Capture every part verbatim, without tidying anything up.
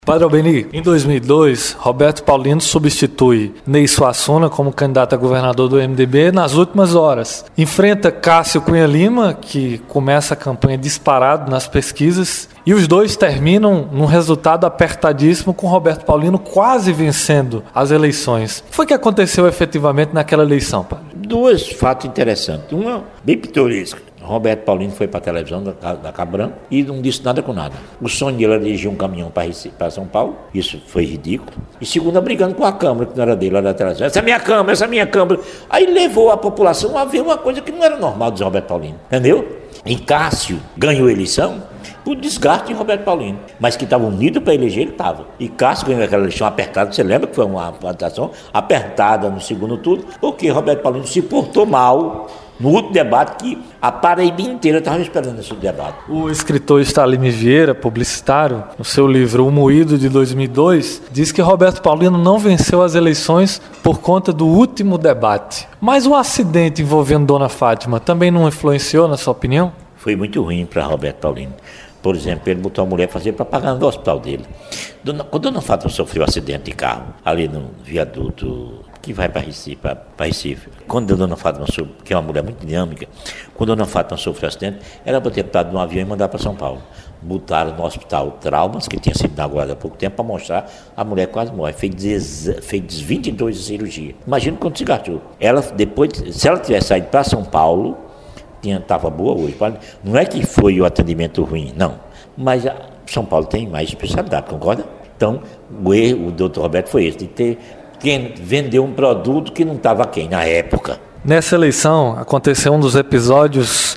Padre Albeni, em dois mil e dois, Roberto Paulino substitui Ney Suassuna como candidato a governador do M D B nas últimas horas. Enfrenta Cássio Cunha Lima, que começa a campanha disparado nas pesquisas, e os dois terminam num resultado apertadíssimo, com Roberto Paulino quase vencendo as eleições. O que foi que aconteceu efetivamente naquela eleição, padre? Dois fatos interessantes. Uma bem pitoresca. Roberto Paulino foi para a televisão da, da Cabran e não disse nada com nada. O sonho dele era dirigir um caminhão para São Paulo, isso foi ridículo. E segunda, brigando com a Câmara, que não era dele, era da televisão. Essa é a minha Câmara, essa é a minha Câmara. Aí levou a população a ver uma coisa que não era normal de Roberto Paulino, entendeu? E Cássio ganhou a eleição por desgaste de Roberto Paulino, mas que estava unido para eleger, ele estava. E Cássio ganhou aquela eleição apertada, você lembra que foi uma votação apertada no segundo turno, porque Roberto Paulino se portou mal no último debate, que a Paraíba inteira estava esperando esse debate. O escritor Stalin Vieira, publicitário, no seu livro O Moído, de dois mil e dois, diz que Roberto Paulino não venceu as eleições por conta do último debate. Mas o acidente envolvendo Dona Fátima também não influenciou, na sua opinião? Foi muito ruim para Roberto Paulino. Por exemplo, ele botou a mulher para fazer propaganda no hospital dele. Dona, quando Dona Fátima sofreu um acidente de carro, ali no viaduto que vai para Recife, para Recife. Quando a Dona Fátima, que é uma mulher muito dinâmica, quando a Dona Fátima sofreu um acidente, era para ter botado num avião e mandar para São Paulo. Botaram no hospital traumas, que tinha sido inaugurado há pouco tempo, para mostrar a mulher quase morre. Fez, fez vinte e dois cirurgias. Imagina quanto se gastou. Ela, depois, se ela tivesse saído para São Paulo, estava boa hoje. Não é que foi o atendimento ruim, não. Mas a São Paulo tem mais especialidade, concorda? Então, o erro do doutor Roberto foi esse, de ter quem vendeu um produto que não estava quem na época. Nessa eleição aconteceu um dos episódios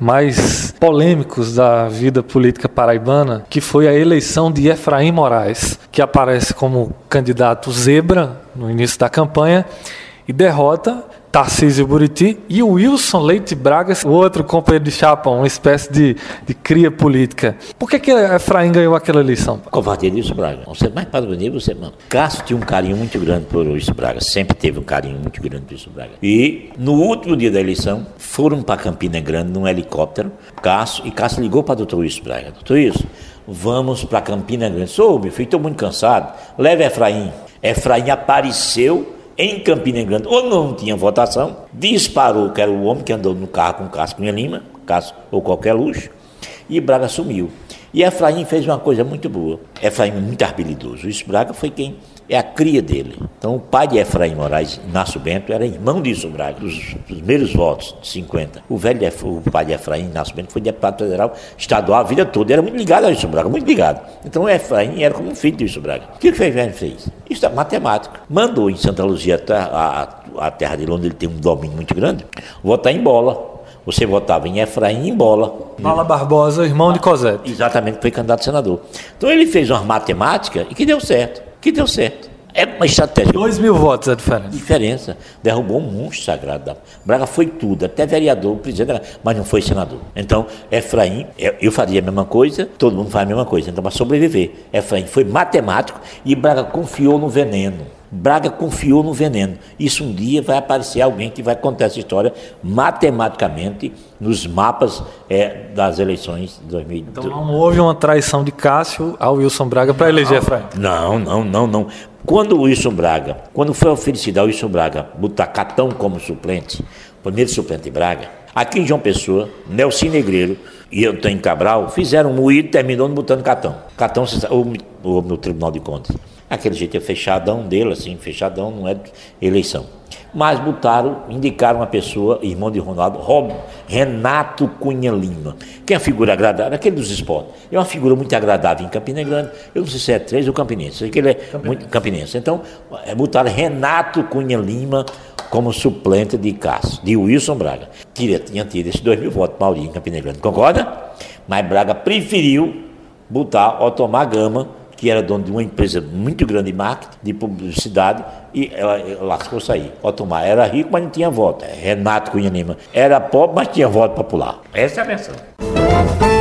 mais polêmicos da vida política paraibana, que foi a eleição de Efraim Moraes, que aparece como candidato zebra no início da campanha e derrota Tarcísio Buriti e o Wilson Leite Braga, o outro companheiro de chapa, uma espécie de, de cria política. Por que que Efraim ganhou aquela eleição? Covardia de Wilson Braga. Você mais Padre Albeni, você mano. Cássio tinha um carinho muito grande por Wilson Braga, sempre teve um carinho muito grande por Wilson Braga. E no último dia da eleição, foram para Campina Grande num helicóptero, Cássio, e Cássio ligou para o doutor Wilson Braga. Doutor Wilson, vamos para Campina Grande. Sou, meu filho, estou muito cansado. Leve Efraim. Efraim apareceu em Campina Grande, ou não tinha votação, disparou, que era o homem que andou no carro com Cássio Cunha Lima, Cássio ou qualquer luxo, e Braga sumiu. E Efraim fez uma coisa muito boa. Efraim é muito habilidoso. Isso Braga foi quem é a cria dele. Então o pai de Efraim Moraes, Inácio Bento, era irmão de Wilson Braga, dos, dos primeiros votos, de cinquenta. O velho, o pai de Efraim, Inácio Bento, foi deputado federal estadual a vida toda. Era muito ligado a Wilson Braga, muito ligado. Então Efraim era como um filho de Wilson Braga. O que o Efraim fez? Isso é matemática. Mandou em Santa Luzia, a, a, a terra dele, onde ele tem um domínio muito grande, votar em bola. Você votava em Efraim em bola. Bala Barbosa, irmão de Cosete. Exatamente, foi candidato a senador. Então ele fez uma matemática e que deu certo. Que deu certo. É uma estratégia. Dois mil votos a diferença. Diferença. Derrubou um monstro sagrado. Braga foi tudo, até vereador, presidente, mas não foi senador. Então, Efraim, eu faria a mesma coisa, todo mundo faz a mesma coisa. Então, para sobreviver, Efraim foi matemático e Braga confiou no veneno. Braga confiou no veneno. Isso um dia vai aparecer alguém que vai contar essa história matematicamente nos mapas é, das eleições de dois mil e dois. Então não houve uma traição de Cássio ao Wilson Braga para eleger Efraim? Não, não, não, não. Quando o Wilson Braga, quando foi oferecido ao Wilson Braga botar Catão como suplente, primeiro suplente de Braga, aqui em João Pessoa, Nelson Negreiro e Antônio Cabral fizeram um moído e terminou botando Catão. Catão ou, ou no Tribunal de Contas. Aquele jeito é fechadão dele, assim, fechadão, não é eleição. Mas botaram, indicaram uma pessoa, irmão de Ronaldo, Rob, Renato Cunha Lima, que é uma figura agradável, aquele dos esportes. É uma figura muito agradável em Campina Grande. Eu não sei se é três ou campinense, sei que ele é campinense. Muito campinense. Então, botaram Renato Cunha Lima como suplente de Cássio, de Wilson Braga. Tinha, tinha tido esses dois mil votos, Maurinho, em Campina Grande, concorda? Mas Braga preferiu botar Otomar Gama, que era dono de uma empresa muito grande de marketing, de publicidade, e ela, ela lascou-se aí. Otomar era rico, mas não tinha voto. Renato Cunha Lima era pobre, mas tinha voto popular. Essa é a versão.